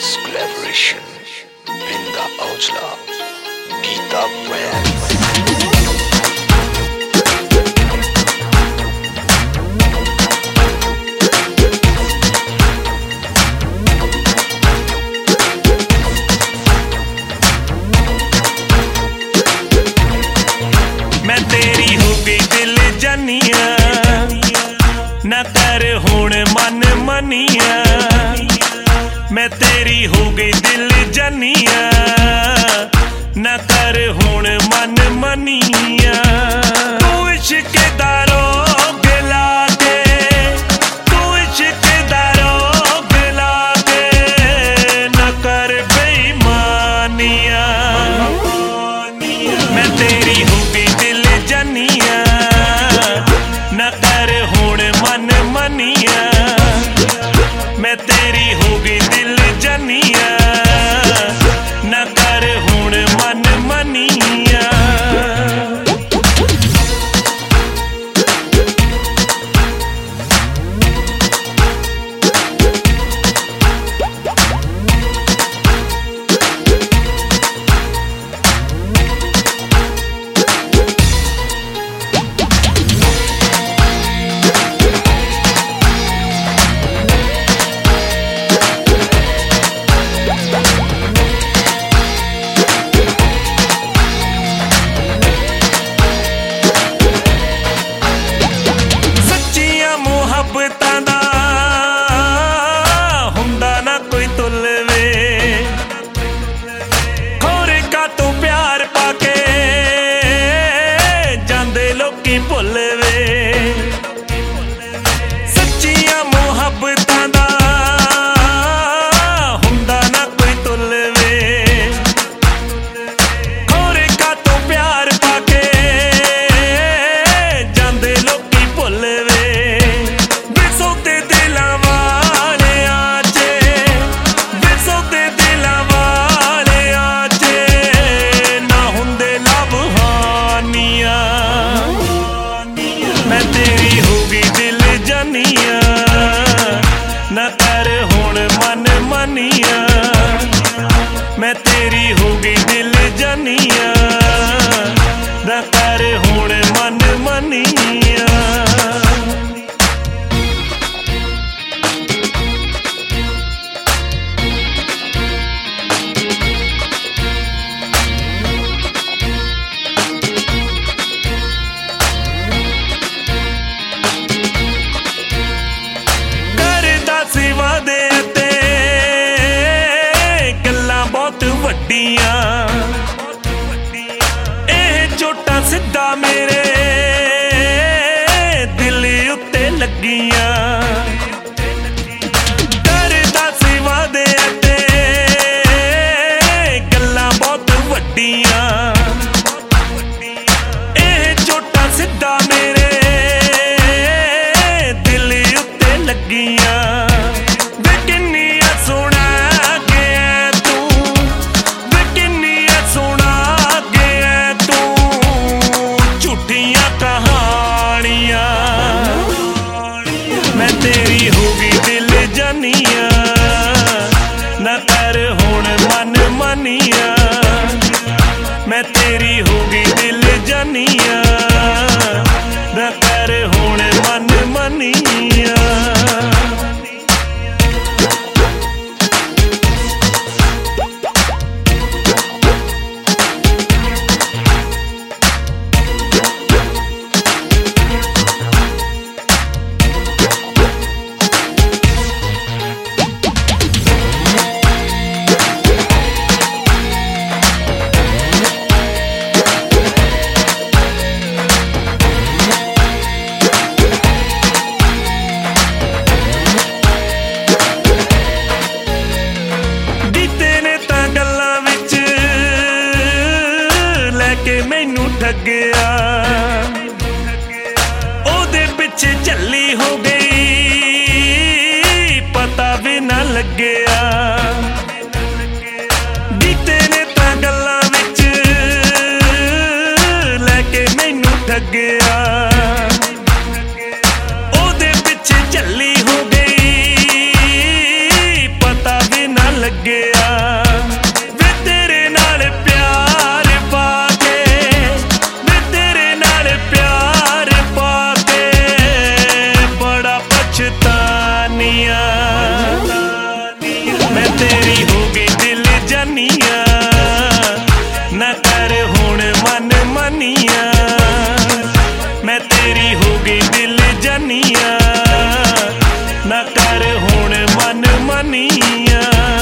This collaboration, Binda Aujla, Geeta Brands. मैं तेरी हो गई दिल जानिया ना कर हुण मन मनिया। मैं तेरी हो गई दिल जानिया ना कर हुण मन मनिया। तू इश्क दा रोग ला के, तू इश्क दा रोग ला के ना कर बेईमानिया। मैं तेरी हो गई दिल जानिया ना कर हुण मन मनिया। मैं तेरी हो गई दिल जानिया ना कर हुण मन मनिया। ਮੁਹੱਬਤਾਂ ਦਾ ਹੁੰਦਾ ਨਾ ਕੋਈ ਤੁੱਲ ਵੇ। ਖੋਰੇ ਕਾ ਤੂੰ ਪਿਆਰ ਪਾ ਕੇ ਜਾਂਦੇ ਲੋਕੀ ਭੁੱਲ ਵੇ। ਸੱਚੀਆਂ ਮੁਹੱਬਤਾਂ ਦਾ ਹੁੰਦਾ ਨਾ ਕੋਈ ਤੁੱਲ ਵੇ। ਖੋਰੇ ਕਾ ਤੂੰ ਪਿਆਰ ਪਾ ਕੇ ਜਾਂਦੇ ਲੋਕੀ ਭੁੱਲ ਵੇ। मैं तेरी हो गई दिल जानिया ना कर हुण मन मनिया। मैं तेरी हो गई दिल जानिया ना कर हुण मन मनिया। ਇਹ ਚੋਟਾਂ ਸਿੱਧਾ ਮੇਰੇ ਦਿਲ ਉੱਤੇ ਲੱਗੀਆਂ। ਕਰਦਾ ਸੀ ਵਾਅਦੇ ਤੇ ਗੱਲਾਂ ਬਹੁਤ ਵੱਡੀਆਂ। ਇਹ ਚੋਟਾਂ ਸਿੱਧਾ ਮੇਰੇ ਦਿਲ ਉੱਤੇ ਲੱਗੀਆਂ। मैं तेरी हो गई दिल जानिया ना कर हुण मन मनिया। मैं तेरी हो गई दिल जानिया ना कर हुण मन मनिया। मैनू ठगया ओदे पिछे झल्ली हो गई पता भी ना लगया। बीते ने तां गल्लां विच लैके मैनू ठगया। ओदे पिछे झल्ली हो गई पता भी ना लगे। कर हुण मन मानिया मैं तेरी हो गई दिल जानिया ना कर हुण मन मानिया